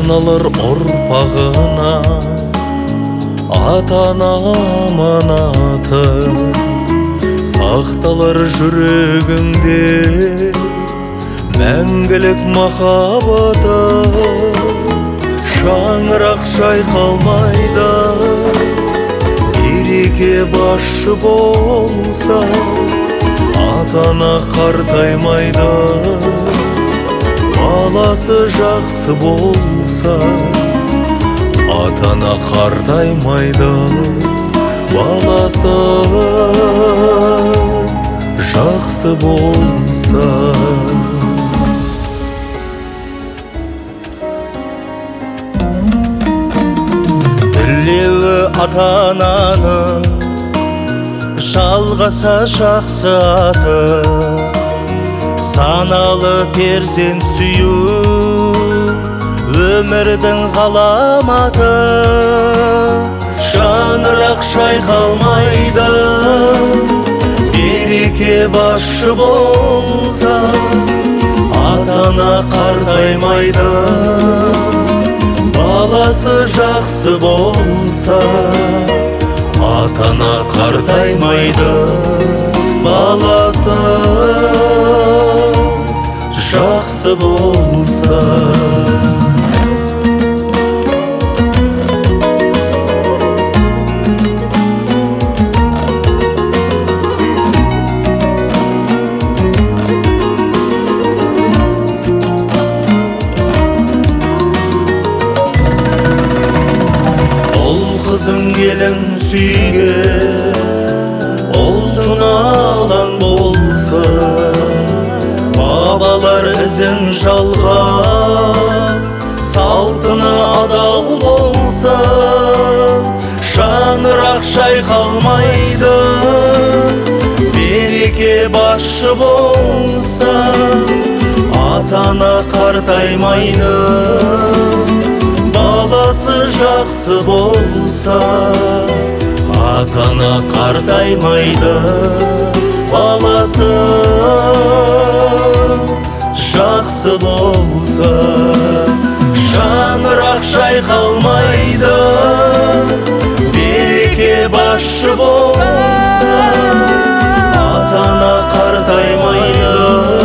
саналар ұрпағына ата-ана аманаты сақталар жүрегіңде мәңгілік махаббаты. Шаңырақ шайқалмайды, береке басшы болса, ата-ана қартаймайды. Баласы жақсы болса, ата-ана қартаймайды. Баласы жақсы болса. Тілеуі ата-ананың жалғаса жақсы аты, саналы перзент сүю өмірдің ғаламаты. Шаңырақ шайқалмайды, береке басшы болса, ата-ана қартаймайды. Баласы жақсы болса, ата-ана қартаймайды. Баласы жақсы болса. Қызың елін сүйген, ұлтына алаң болсын, бабалар ізін жалған, салтына адал болсын. Шаңырақ шайқалмайды, береке басшы болса, ата-ана қартаймайды. Баласы жақсы болса, ата-ана қартаймайды. Баласы жақсы болса. Шаңырақ шайқалмайды, береке басшы болса, ата-ана қартаймайды.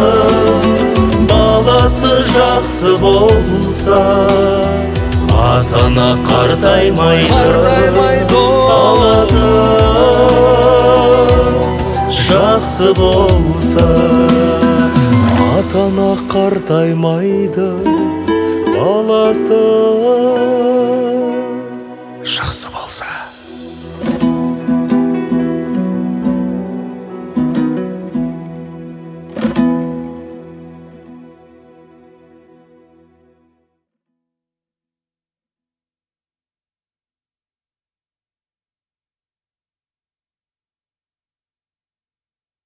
Баласы жақсы болса, ата-ана қартаймайды. Баласы жақсы болса, ата-ана қартаймайды. Баласы жақсы